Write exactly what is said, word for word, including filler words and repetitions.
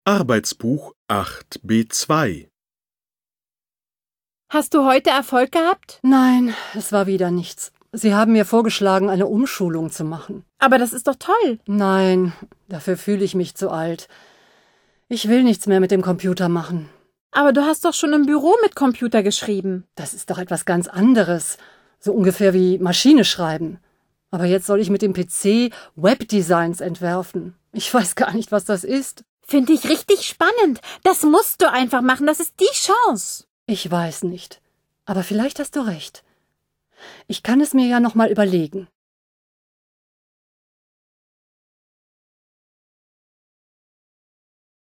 Arbeitsbuch acht b zwei. Hast du heute Erfolg gehabt? Nein, es war wieder nichts. Sie haben mir vorgeschlagen, eine Umschulung zu machen. Aber das ist doch toll. Nein, dafür fühle ich mich zu alt. Ich will nichts mehr mit dem Computer machen. Aber du hast doch schon im Büro mit Computer geschrieben. Das ist doch etwas ganz anderes. So ungefähr wie Maschine schreiben. Aber jetzt soll ich mit dem P C Webdesigns entwerfen. Ich weiß gar nicht, was das ist. Finde ich richtig spannend. Das musst du einfach machen. Das ist die Chance. Ich weiß nicht. Aber vielleicht hast du recht. Ich kann es mir ja noch mal überlegen.